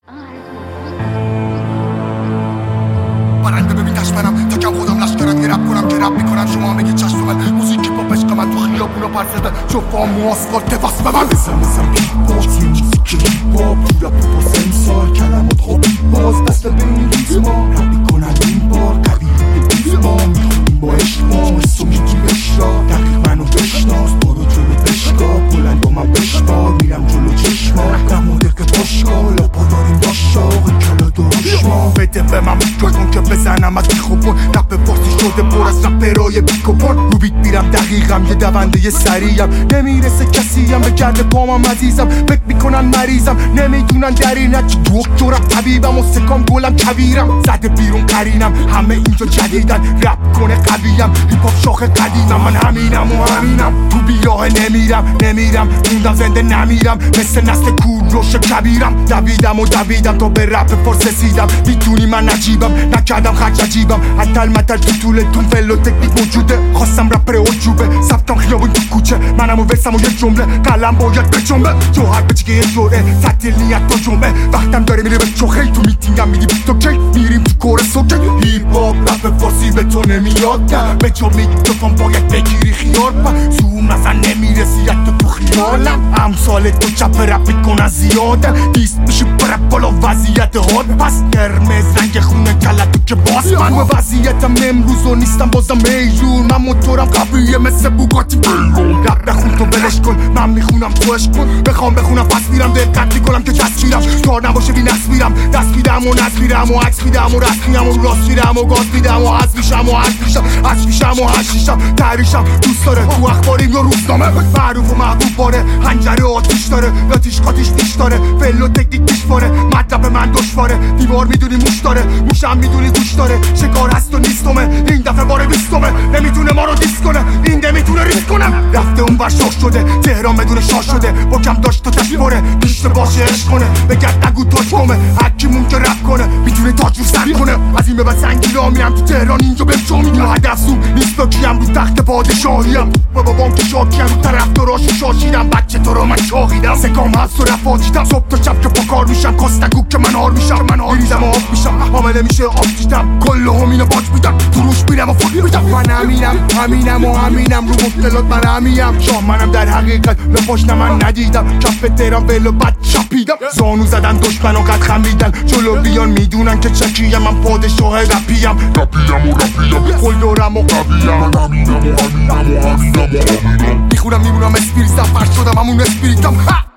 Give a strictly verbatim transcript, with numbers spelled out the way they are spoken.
برنده ببین دشمنم تا کم خودم لشکرم یه رپ کنم که رپ میکنم شما میگی چشم من موزیکی پاپ عشق من تو خیابونا پرسده جفام و آسفالت واسه به من بزن بزن بیت باکس یه موزیک هیپ هاپ تو رپ با سنسار کلمات خوابی باز دست به این ریتما رپ میکنن این بار قوی ریتما میخونیم با اشما حسو میگیم اشرا دقیق منو بشناس برو جلو بشگاه بلند با من بشبار میرم جلو چشما نماده که باشگاه لاپا داریم داشاق کلا درشما بده به من میکرون که بزنم از میخوبون رپ فارسی شده پر از رپرای بیکوپون رو بیت میرم دقیقم یه دونده یه سریعم نمیرسه کسیم به گرد پامم عزیزم فکر میکنن مریضم نمیدونن درینم که دکترم طبیبم و سکام گلم کویرم زده بیرون قرینم همه اینجا جدیدن رپ کنه قویم هیپاپ شاخ قدیمم من همینم و همینم تو بیراه نمیرم نمیرم موندم زنده نمیرم مثل نسل کوروش کبیرم دویدم و دویدم تا به رپ فارس رسیدم میدونی من عجیبم نکردم خرج عجیبم حتی المتر تو طولتون فل و تکنیک موجوده خواستم رپر عجوبه ثبتم خیابون تو کوچه منم و ورسم و یه جمله قلم باید بجنبه جوهر بچگه یه جوره سطل نیت تا جنبه وقتم داره میره به چخه تو میتینگم میگی بیتو کی میریم تو کور سوکه هیپ هاپ رپ فارسی به تو نمیاد به جو میکروفون باید بگیری خیار پا زوم نزن نمیرسی حتی تو خیالم امثال تو چپ رپ میکنن زیاده دیست میشی برپ بالا وضعیت هاد پس قرمز رنگ خونه کلتو که باز من و وضعیتم امروز و نیستم بازم میجون من موتورم قویه مثل بوگاتی بیرون رپ نخون تو بلش کن من میخونم توش کن بخوام بخونم پس میرم دقت میکنم که دستگیرم کار نباشه بی نصف میرم دست میدم و نصف میرم و عکس میدم و رست میدم و راست میدم و گاز میدم و حذف میشم و حذف میشم حذف میشم و حذف میشم تحریشم دوست داره تو اخباریم یا روزنامه معروف و محبوب باره هنجره آتیش داره لاتیش قاتیش دیش داره فل و تکنیک دیش باره مطلب من دشواره دیوار میدونی موش داره موشم میدونی گوش داره شکار هست و نیستمه این دفعه بار بیستمه نمیتونه ما رو دیس کنه این نمیتونه ریس کنه رفته اون ور شاش شده تهران بدون شاش شده با کم داشت و تشباره بیشت باشه عشق کنه بگرد نگو تاج کنه هرکیمون که رپ کنه میتونه تاج رو سر کنه از این به بعد سنگی را میرم تو تهران اینجا بهم شو میگه هدف زوم نیست با کیم رو تخت پادشاهیم بابا بانک شاکیم رو طرف داراش شاشیدم بچه تو رو من شاقیدم سکام هست و رفاجیدم صبح تا شب که با کار میشم کاست نگو که من هار میشم من هار میریزم و آب میشم حامله میشه آب دیدم کل همینو باج میدم تو روش میرم و فوت میدم من همینم همینم و همینم رو مختلات من همیم شاه منم در حقیقت لپاش من ندیدم کف تهران ولو بد چپیدم زانو زدن دشمن و قد خمیدن جلو بیان میدونن که چکیم من پادشاه رپیم رپیم و رپیم کل دورم و قویم من همینم و همینم و همینم و همینم میخونم میمونم اسپریتم فرش شدم همون اسپریتم